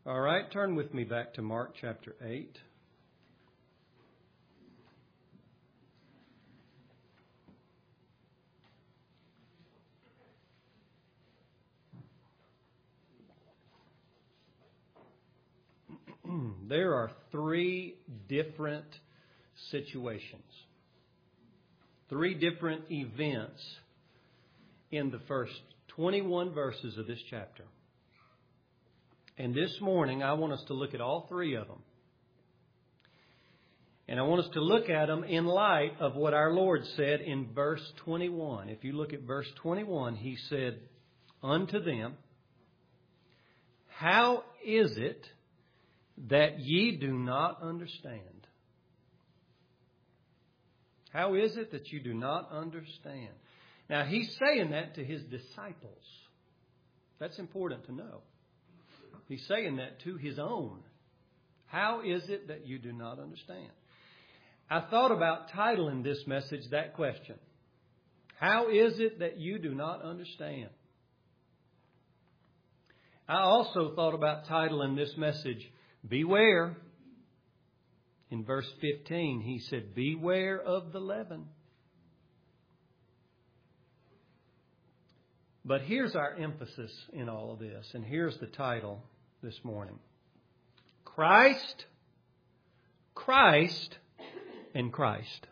All right, turn with me back to Mark chapter 8. There are three different situations, three different events in the first 21 verses of this chapter. And this morning, I want us to look at all three of them. And I want us to look at them in light of what our Lord said in verse 21. If you look at verse 21, He said, "Unto them, how is it that ye do not understand?" How is it that you do not understand? Now, He's saying that to His disciples. That's important to know. He's saying that to His own. How is it that you do not understand? I thought about titling this message that question. How is it that you do not understand? I also thought about titling this message, Beware. In verse 15, He said, "Beware of the leaven." But here's our emphasis in all of this, and here's the title this morning. Christ, Christ, and Christ.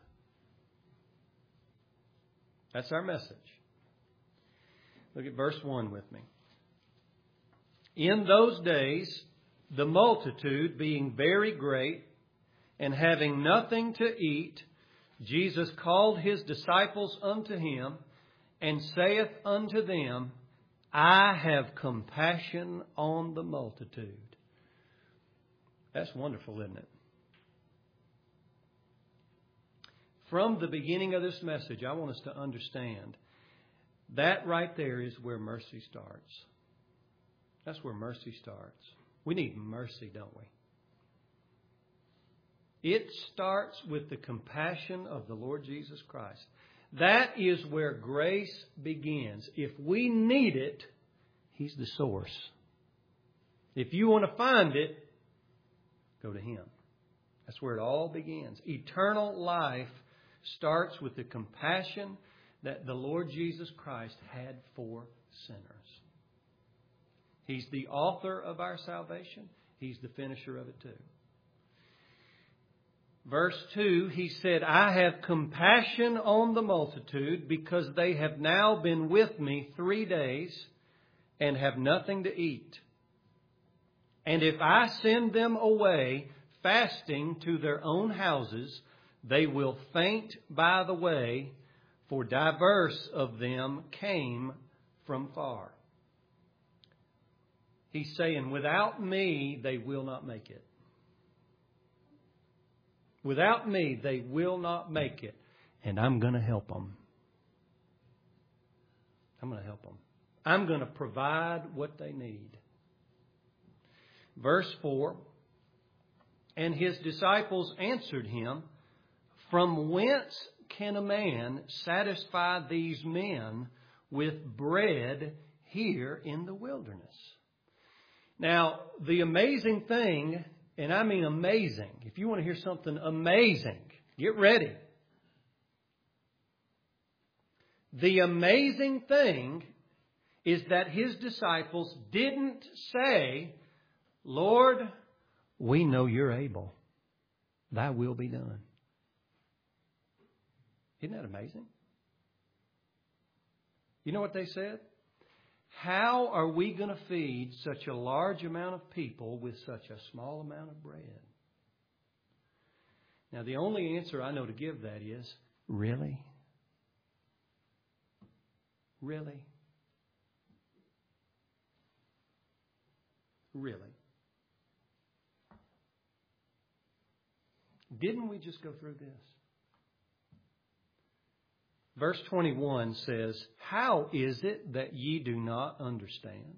That's our message. Look at verse 1 with me. "In those days, the multitude being very great, and having nothing to eat, Jesus called His disciples unto Him, and saith unto them, I have compassion on the multitude." That's wonderful, isn't it? From the beginning of this message, I want us to understand that right there is where mercy starts. That's where mercy starts. We need mercy, don't we? It starts with the compassion of the Lord Jesus Christ. That is where grace begins. If we need it, He's the source. If you want to find it, go to Him. That's where it all begins. Eternal life starts with the compassion that the Lord Jesus Christ had for sinners. He's the author of our salvation. He's the finisher of it too. Verse 2, He said, "I have compassion on the multitude, because they have now been with me 3 days and have nothing to eat. And if I send them away fasting to their own houses, they will faint by the way, for diverse of them came from far." He's saying, without me, they will not make it. Without me, they will not make it. And I'm going to help them. I'm going to help them. I'm going to provide what they need. Verse 4, "And His disciples answered Him, From whence can a man satisfy these men with bread here in the wilderness?" Now, the amazing thing, and I mean amazing, if you want to hear something amazing, get ready. The amazing thing is that His disciples didn't say, "Lord, we know You're able. Thy will be done." Isn't that amazing? You know what they said? "How are we going to feed such a large amount of people with such a small amount of bread?" Now, the only answer I know to give that is, really? Really? Really? Didn't we just go through this? Verse 21 says, "How is it that ye do not understand?"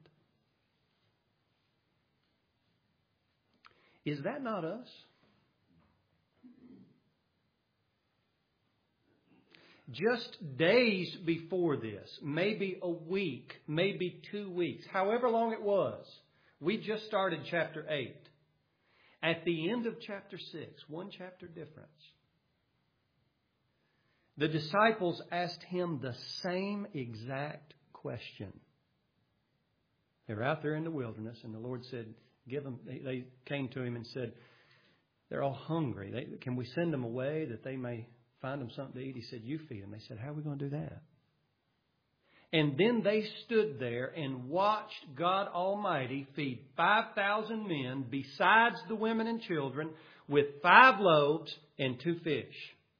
Is that not us? Just days before this, maybe a week, maybe 2 weeks, however long it was, We just started chapter 8. At the end of chapter 6, one chapter difference, the disciples asked Him the same exact question. They were out there in the wilderness, and the Lord said, "Give them." They came to Him and said, "They're all hungry. Can we send them away that they may find them something to eat?" He said, "You feed them." They said, "How are we going to do that?" And then they stood there and watched God Almighty feed 5,000 men, besides the women and children, with 5 loaves and 2 fish.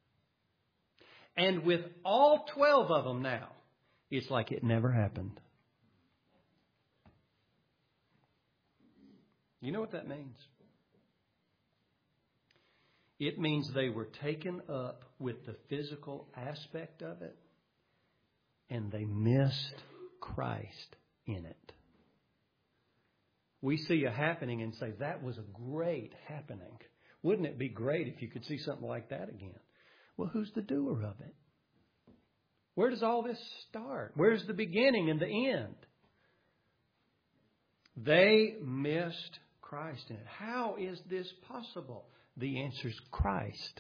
And with all 12 of them now, it's like it never happened. You know what that means? It means they were taken up with the physical aspect of it, and they missed Christ in it. We see a happening and say, that was a great happening. Wouldn't it be great if you could see something like that again? Well, who's the doer of it? Where does all this start? Where's the beginning and the end? They missed Christ in it. How is this possible? The answer is Christ.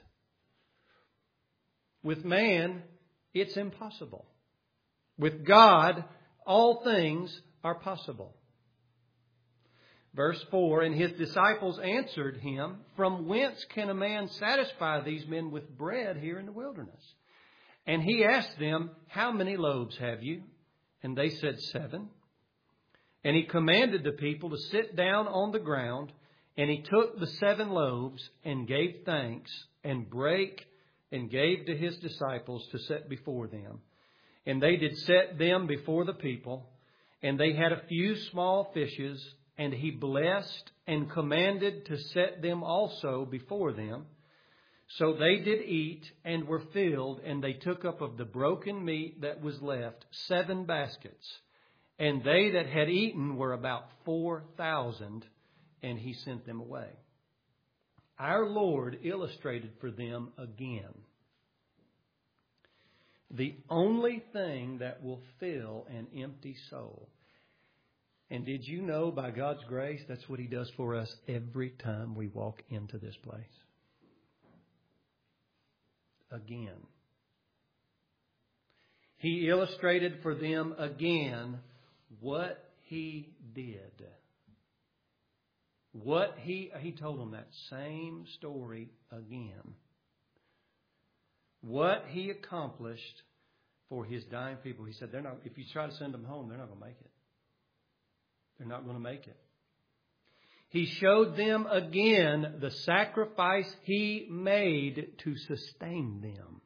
With man, it's impossible. With God, all things are possible. Verse 4, and His disciples answered Him, "From whence can a man satisfy these men with bread here in the wilderness?" And He asked them, "How many loaves have you?" And they said, 7. And He commanded the people to sit down on the ground. And He took the 7 loaves and gave thanks and brake and gave to His disciples to set before them. And they did set them before the people. And they had a few small fishes. And He blessed and commanded to set them also before them. So they did eat and were filled. And they took up of the broken meat that was left 7 baskets. And they that had eaten were about 4,000. And He sent them away. Our Lord illustrated for them again the only thing that will fill an empty soul. And did you know, by God's grace, that's what He does for us every time we walk into this place? Again. He illustrated for them again what He did. He told them that same story again. What He accomplished for His dying people. He said, if you try to send them home, they're not going to make it. They're not going to make it. He showed them again the sacrifice He made to sustain them.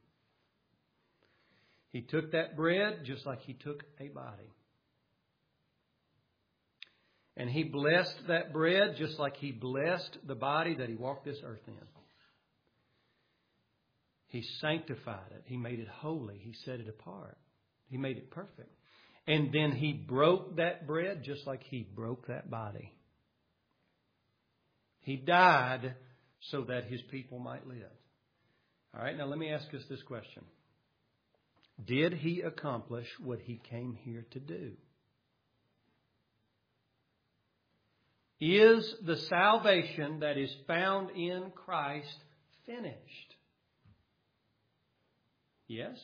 He took that bread just like He took a body. And He blessed that bread just like He blessed the body that He walked this earth in. He sanctified it. He made it holy. He set it apart. He made it perfect. And then He broke that bread just like He broke that body. He died so that His people might live. All right, now let me ask us this question. Did He accomplish what He came here to do? Is the salvation that is found in Christ finished? Yes?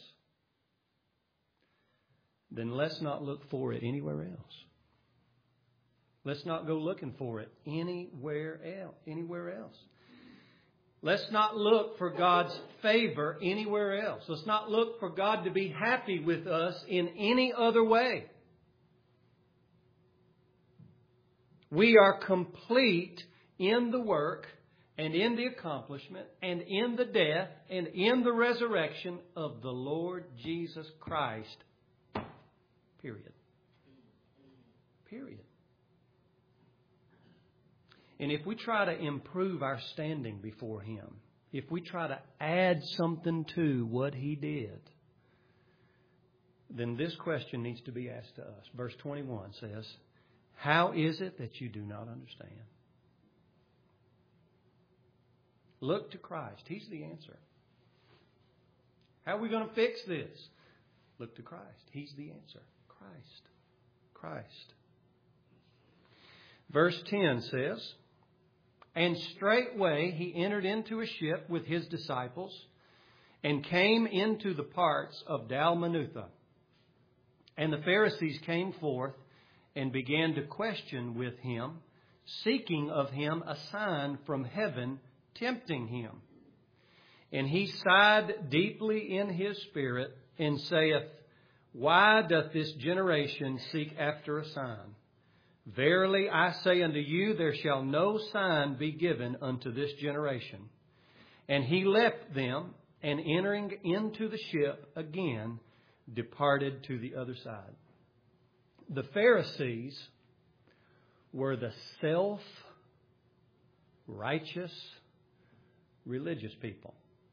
Then let's not look for it anywhere else. Let's not go looking for it anywhere else. Let's not look for God's favor anywhere else. Let's not look for God to be happy with us in any other way. We are complete in the work and in the accomplishment and in the death and in the resurrection of the Lord Jesus Christ. Period. Period. And if we try to improve our standing before Him, if we try to add something to what He did, then this question needs to be asked to us. Verse 21 says, "How is it that you do not understand?" Look to Christ. He's the answer. How are we going to fix this? Look to Christ. He's the answer. Christ. Verse 10 says, "And straightway he entered into a ship with his disciples, and came into the parts of Dalmanutha. And the Pharisees came forth, and began to question with him, seeking of him a sign from heaven, tempting him. And he sighed deeply in his spirit, and saith, Why doth this generation seek after a sign? Verily I say unto you, there shall no sign be given unto this generation. And he left them, and entering into the ship again, departed to the other side." The Pharisees were the self-righteous religious people.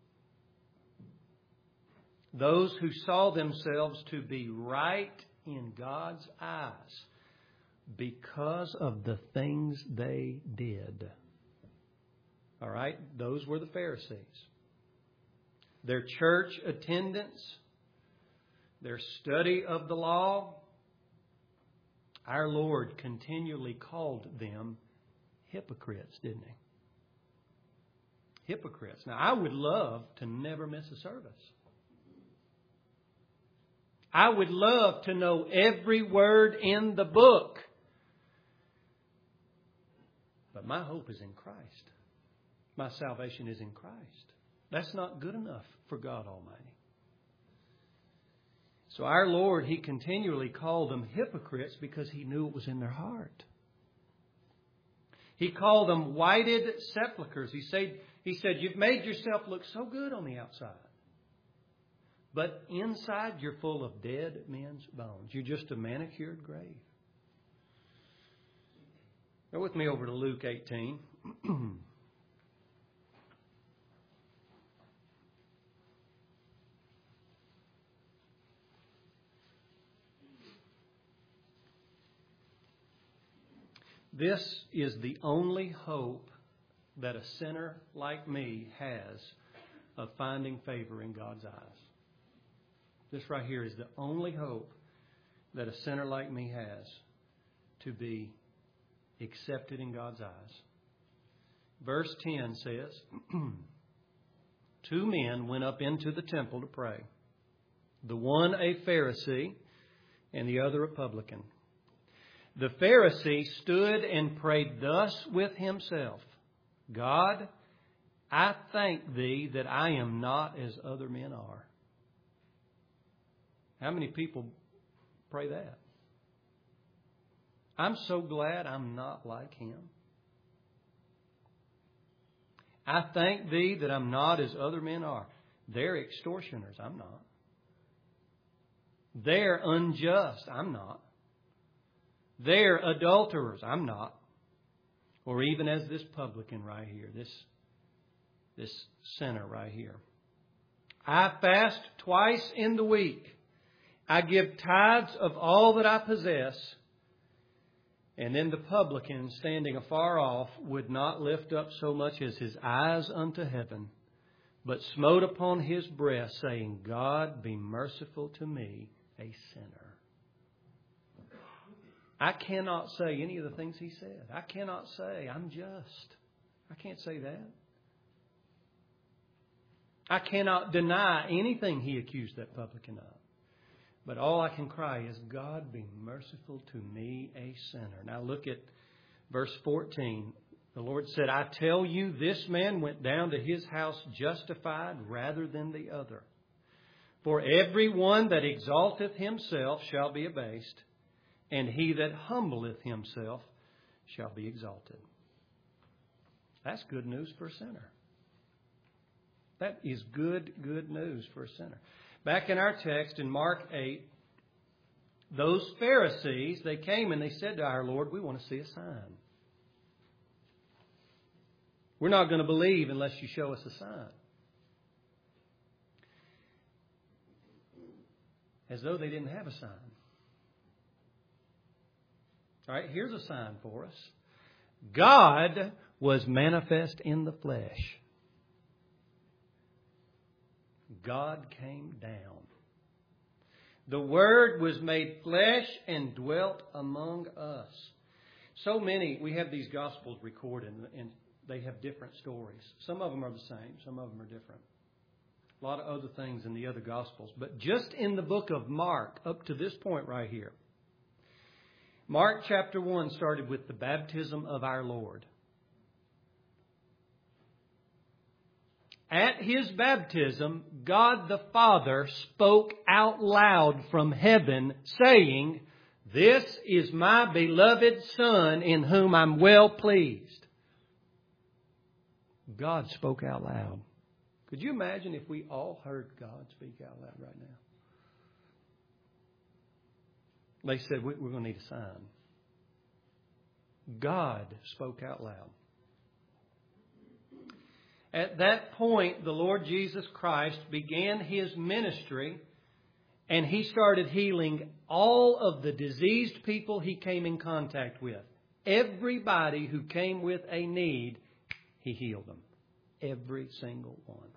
Those who saw themselves to be right in God's eyes because of the things they did. All right? Those were the Pharisees. Their church attendance, their study of the law, our Lord continually called them hypocrites, didn't He? Hypocrites. Now, I would love to never miss a service. I would love to know every word in the book. But my hope is in Christ. My salvation is in Christ. That's not good enough for God Almighty. So our Lord, He continually called them hypocrites because He knew it was in their heart. He called them whited sepulchres. He said, you've made yourself look so good on the outside. But inside, you're full of dead men's bones. You're just a manicured grave. Go with me over to Luke 18. This is the only hope that a sinner like me has of finding favor in God's eyes. This right here is the only hope that a sinner like me has to be accepted in God's eyes. Verse 10 says, 2 men went up into the temple to pray, the one a Pharisee and the other a publican. The Pharisee stood and prayed thus with himself, God, I thank Thee that I am not as other men are. How many people pray that? I'm so glad I'm not like him. I thank Thee that I'm not as other men are. They're extortioners. I'm not. They're unjust. I'm not. They're adulterers. I'm not. Or even as this publican right here, this sinner right here. I fast twice in the week. I give tithes of all that I possess. And then the publican, standing afar off, would not lift up so much as his eyes unto heaven, but smote upon his breast, saying, God, be merciful to me, a sinner. I cannot say any of the things he said. I cannot say I'm just. I can't say that. I cannot deny anything he accused that publican of. But all I can cry is, God, be merciful to me, a sinner. Now look at verse 14. The Lord said, I tell you, this man went down to his house justified rather than the other. For every one that exalteth himself shall be abased, and he that humbleth himself shall be exalted. That's good news for a sinner. That is good news for a sinner. Back in our text in Mark 8, those Pharisees, they came and they said to our Lord, we want to see a sign. We're not going to believe unless you show us a sign. As though they didn't have a sign. All right, here's a sign for us. God was manifest in the flesh. God came down. The Word was made flesh and dwelt among us. So many, we have these Gospels recorded, and they have different stories. Some of them are the same. Some of them are different. A lot of other things in the other Gospels. But just in the book of Mark, up to this point right here, Mark chapter 1 started with the baptism of our Lord. At His baptism, God the Father spoke out loud from heaven, saying, "This is my beloved Son, in whom I'm well pleased." God spoke out loud. Could you imagine if we all heard God speak out loud right now? They said, we're going to need a sign. God spoke out loud. At that point, the Lord Jesus Christ began His ministry, and He started healing all of the diseased people He came in contact with. Everybody who came with a need, He healed them. Every single one.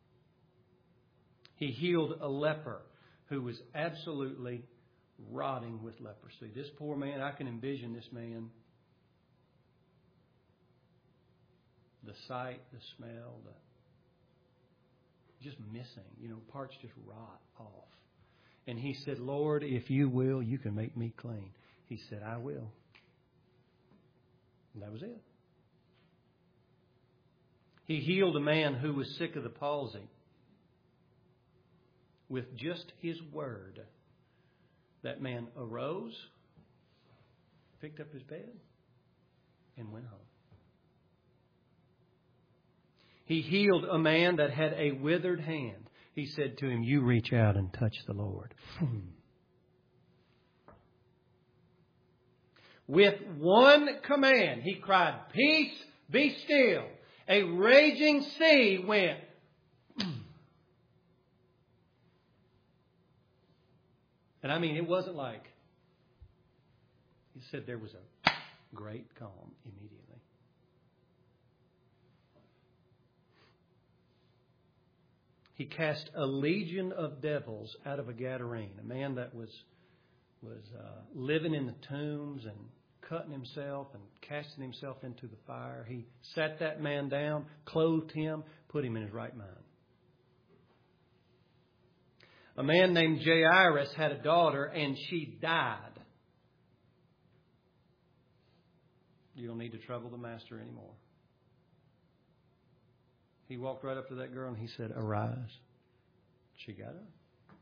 He healed a leper who was absolutely rotting with leprosy. This poor man, I can envision this man. The sight, the smell, just missing. Parts just rot off. And he said, "Lord, if you will, you can make me clean." He said, "I will." And that was it. He healed a man who was sick of the palsy. With just His word, that man arose, picked up his bed, and went home. He healed a man that had a withered hand. He said to him, "You reach out and touch the Lord." With one command, He cried, "Peace, be still." A raging sea went. And I mean, it wasn't like, He said there was a great calm immediately. He cast a legion of devils out of a Gadarene, a man that was living in the tombs and cutting himself and casting himself into the fire. He sat that man down, clothed him, put him in his right mind. A man named Jairus had a daughter, and she died. You don't need to trouble the Master anymore. He walked right up to that girl and He said, "Arise." She got up.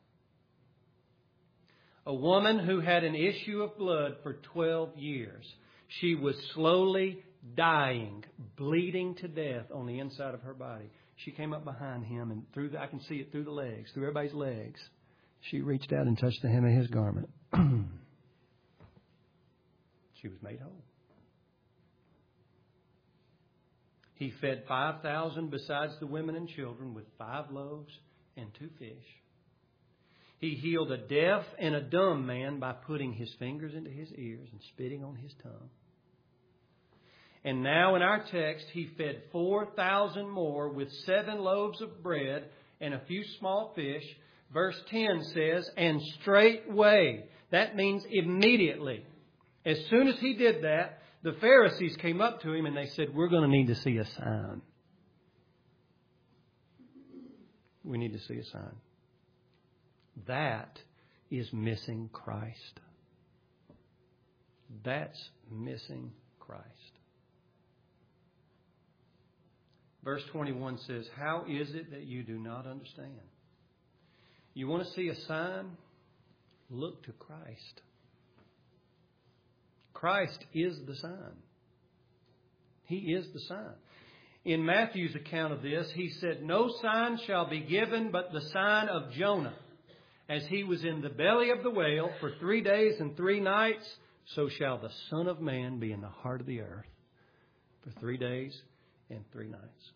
A woman who had an issue of blood for 12 years. She was slowly dying, bleeding to death on the inside of her body. She came up behind Him, and I can see it through the legs, through everybody's legs. She reached out and touched the hem of His garment. She was made whole. He fed 5,000 besides the women and children with 5 loaves and 2 fish. He healed a deaf and a dumb man by putting His fingers into his ears and spitting on his tongue. And now in our text, He fed 4,000 more with 7 loaves of bread and a few small fish. Verse 10 says, "And straightway," that means immediately. As soon as He did that, the Pharisees came up to Him and they said, "We're going to need to see a sign. We need to see a sign." That is missing Christ. That's missing Christ. Verse 21 says, "How is it that you do not understand? You want to see a sign? Look to Christ." Christ is the sign. He is the sign. In Matthew's account of this, he said, "No sign shall be given but the sign of Jonah. As he was in the belly of the whale for 3 days and 3 nights, so shall the Son of Man be in the heart of the earth for 3 days and 3 nights."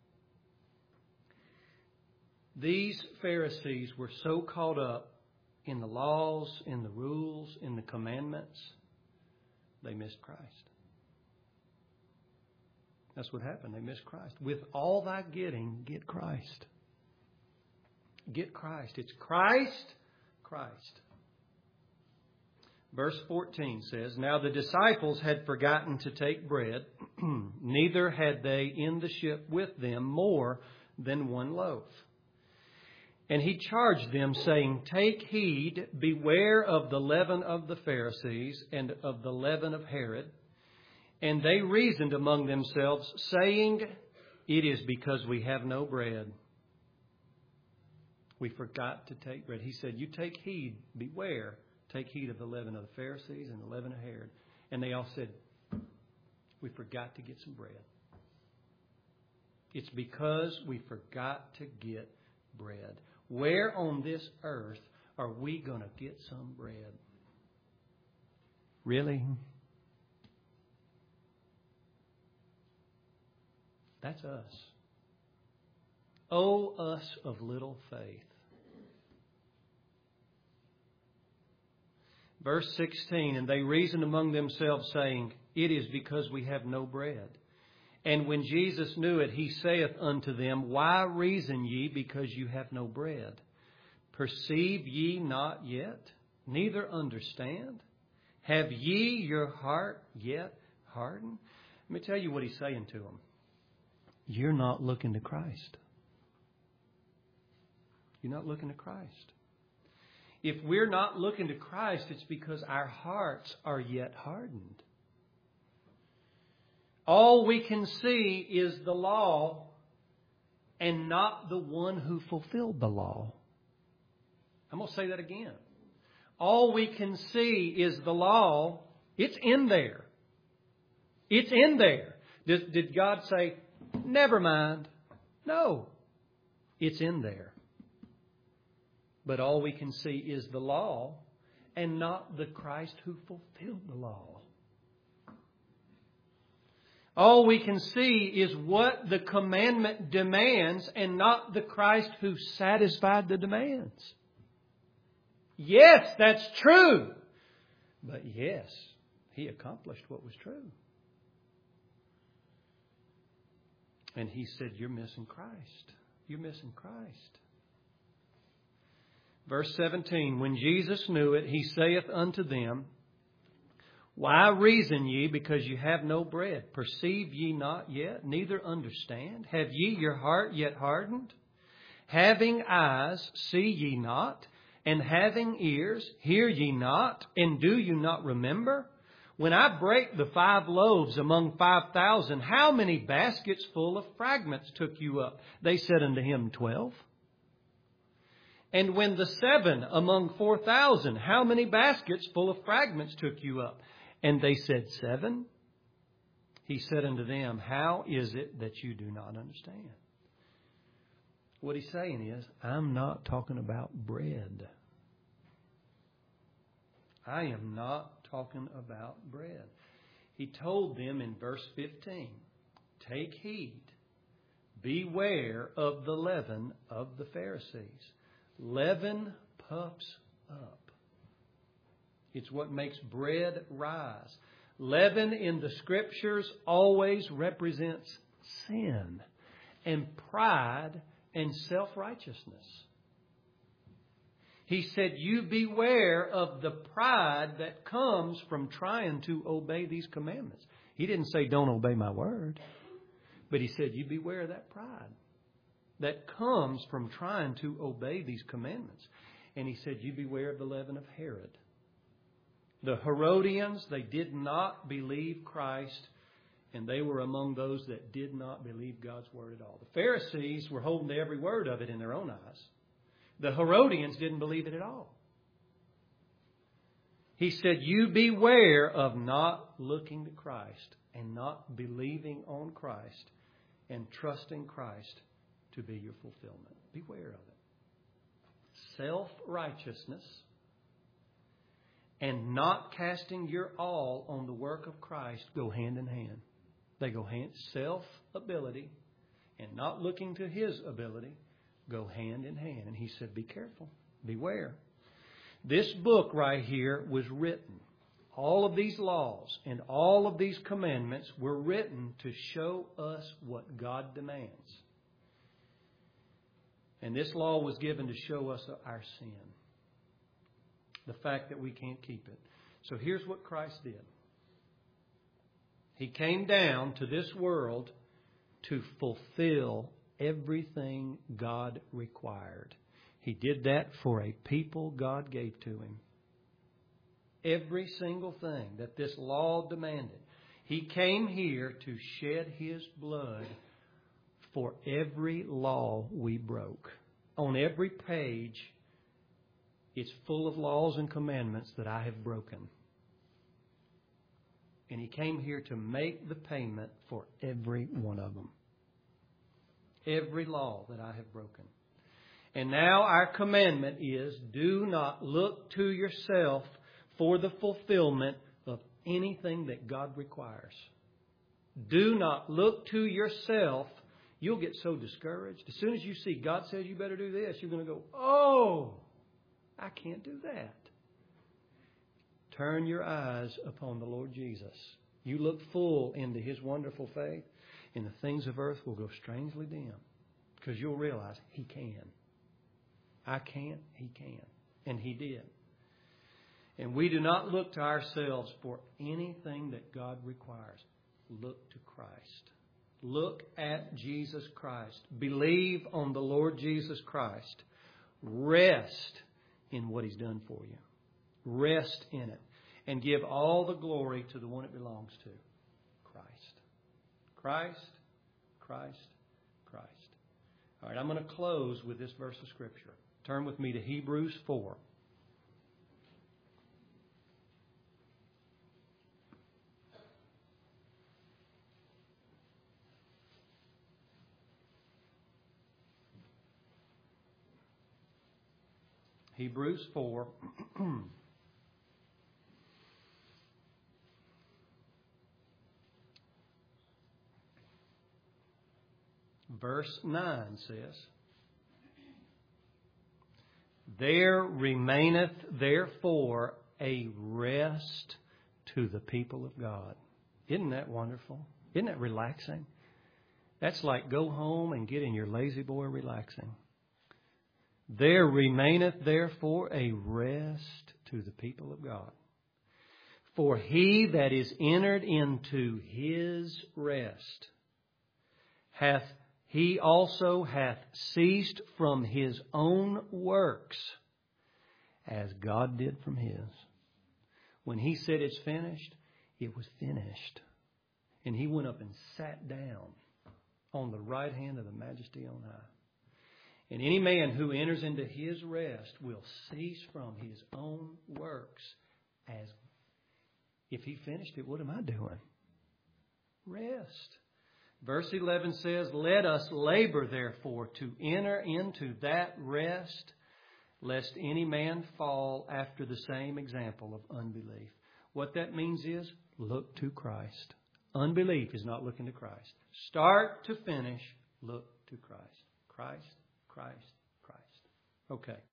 These Pharisees were so caught up in the laws, in the rules, in the commandments, they missed Christ. That's what happened. They missed Christ. With all thy getting, get Christ. Get Christ. It's Christ, Christ. Verse 14 says, Now the disciples had forgotten to take bread, neither had they in the ship with them more than one loaf. And he charged them, saying, Take heed, beware of the leaven of the Pharisees and of the leaven of Herod. And they reasoned among themselves, saying, It is because we have no bread. We forgot to take bread. He said, You take heed, beware. Take heed of the leaven of the Pharisees and the leaven of Herod. And they all said, We forgot to get some bread. It's because we forgot to get bread. Where on this earth are we going to get some bread? Really? That's us. Oh, us of little faith. Verse 16, And they reasoned among themselves, saying, It is because we have no bread. And when Jesus knew it, he saith unto them, Why reason ye, because you have no bread? Perceive ye not yet, neither understand? Have ye your heart yet hardened? Let me tell you what he's saying to them. You're not looking to Christ. You're not looking to Christ. If we're not looking to Christ, it's because our hearts are yet hardened. All we can see is the law and not the one who fulfilled the law. I'm going to say that again. All we can see is the law. It's in there. It's in there. Did God say, never mind? No. It's in there. But all we can see is the law and not the Christ who fulfilled the law. All we can see is what the commandment demands and not the Christ who satisfied the demands. Yes, that's true. But yes, he accomplished what was true. And he said, you're missing Christ. You're missing Christ. Verse 17, When Jesus knew it, he saith unto them, Why reason ye, because you have no bread? Perceive ye not yet, neither understand? Have ye your heart yet hardened? Having eyes, see ye not? And having ears, hear ye not? And do you not remember? When I brake the 5 loaves among 5,000, how many baskets full of fragments took you up? They said unto him, 12. And when the 7 among 4,000, how many baskets full of fragments took you up? And they said, 7. He said unto them, How is it that you do not understand? What he's saying is, I'm not talking about bread. I am not talking about bread. He told them in verse 15, Take heed, beware of the leaven of the Pharisees. Leaven puffs up. It's what makes bread rise. Leaven in the Scriptures always represents sin and pride and self-righteousness. He said, you beware of the pride that comes from trying to obey these commandments. He didn't say don't obey my word. But he said, you beware of that pride that comes from trying to obey these commandments. And he said, you beware of the leaven of Herod. The Herodians, they did not believe Christ, and they were among those that did not believe God's word at all. The Pharisees were holding to every word of it in their own eyes. The Herodians didn't believe it at all. He said, you beware of not looking to Christ and not believing on Christ and trusting Christ to be your fulfillment. Beware of it. Self-righteousness and not casting your all on the work of Christ go hand in hand. They go hand. Self-ability and not looking to His ability go hand in hand. And He said, be careful. Beware. This book right here was written. All of these laws and all of these commandments were written to show us what God demands. And this law was given to show us our sin. The fact that we can't keep it. So here's what Christ did. He came down to this world to fulfill everything God required. He did that for a people God gave to Him. Every single thing that this law demanded. He came here to shed His blood for every law we broke. On every page, it's full of laws and commandments that I have broken. And He came here to make the payment for every one of them. Every law that I have broken. And now our commandment is, do not look to yourself for the fulfillment of anything that God requires. Do not look to yourself. You'll get so discouraged. As soon as you see God says you better do this, you're going to go, oh, I can't do that. Turn your eyes upon the Lord Jesus. You look full into His wonderful faith, and the things of earth will go strangely dim, because you'll realize He can. I can't, He can. And He did. And we do not look to ourselves for anything that God requires. Look to Christ. Look at Jesus Christ. Believe on the Lord Jesus Christ. Rest in what He's done for you. Rest in it. And give all the glory to the one it belongs to. Christ. Christ, Christ, Christ. All right, I'm going to close with this verse of Scripture. Turn with me to Hebrews 4. Hebrews 4. Verse 9 says, there remaineth therefore a rest to the people of God. Isn't that wonderful? Isn't that relaxing? That's like go home and get in your lazy boy relaxing. There remaineth therefore a rest to the people of God. For he that is entered into His rest He also hath ceased from his own works, as God did from His. When He said it's finished, it was finished. And He went up and sat down on the right hand of the Majesty on high. And any man who enters into His rest will cease from his own works, as if He finished it, what am I doing? Rest. Verse 11 says, let us labor therefore to enter into that rest, lest any man fall after the same example of unbelief. What that means is, look to Christ. Unbelief is not looking to Christ. Start to finish, look to Christ. Christ, Christ, Christ. Okay.